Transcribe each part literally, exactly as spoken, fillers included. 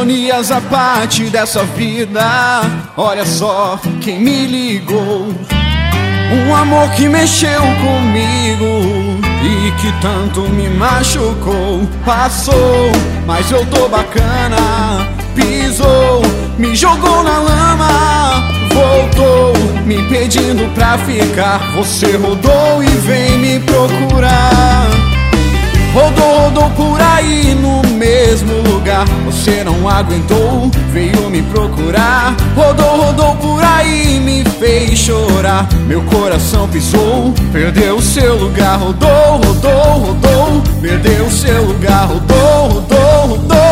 Ironias à parte dessa vida, olha só quem me ligou. Um amor que mexeu comigo e que tanto me machucou. Passou, mas eu tô bacana. Pisou, me jogou na lama. Voltou, me pedindo pra ficar. Você rodou e vem me procurar. Rodou, rodou por aí no mesmo lugar. Você não aguentou, veio me procurar. Rodou, rodou por aí, me fez chorar. Meu coração pisou, perdeu seu lugar. Rodou, rodou, rodou, perdeu seu lugar. Rodou, rodou, rodou.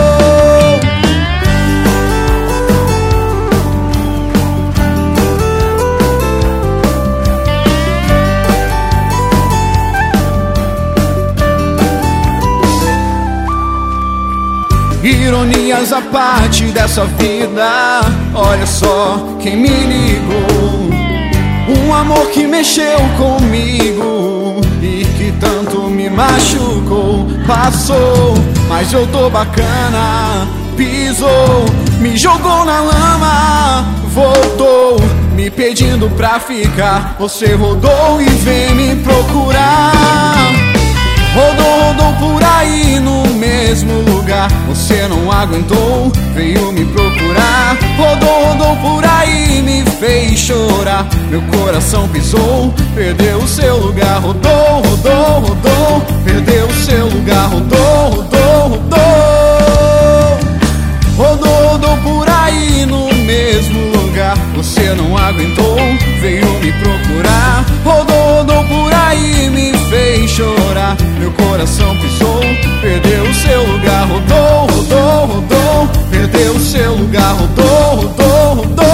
Ironias à parte dessa vida, olha só quem me ligou. Um amor que mexeu comigo e que tanto me machucou. Passou, mas eu tô bacana. Pisou, me jogou na lama. Voltou, me pedindo pra ficar. Você rodou e vem me procurar. Rodou, rodou por aí no mesmo lugar. Você não aguentou, veio me procurar. Rodou, rodou por aí, me fez chorar. Meu coração pisou, perdeu o seu lugar. Rodou, rodou, rodou, perdeu o seu lugar. Rodou, rodou, rodou. Rodou, rodou por aí no mesmo lugar. Você não aguentou, veio me procurar. Rodou, rodou por aí, me fez chorar. Meu coração pisou, perdeu o seu lugar. Rodou, rodou, rodou, perdeu o seu lugar. Rodou, rodou, rodou.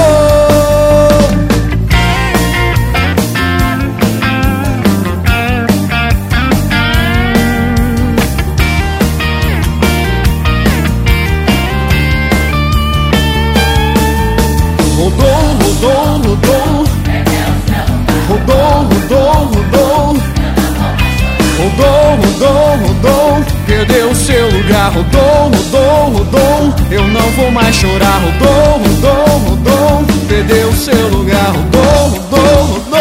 Rodou, rodou, rodou. Rodou, rodou, rodou. Rodou, rodou, rodou, perdeu o seu lugar. Rodou, rodou, rodou, eu não vou mais chorar. Rodou, rodou, rodou, perdeu o seu lugar. Rodou, rodou, rodou.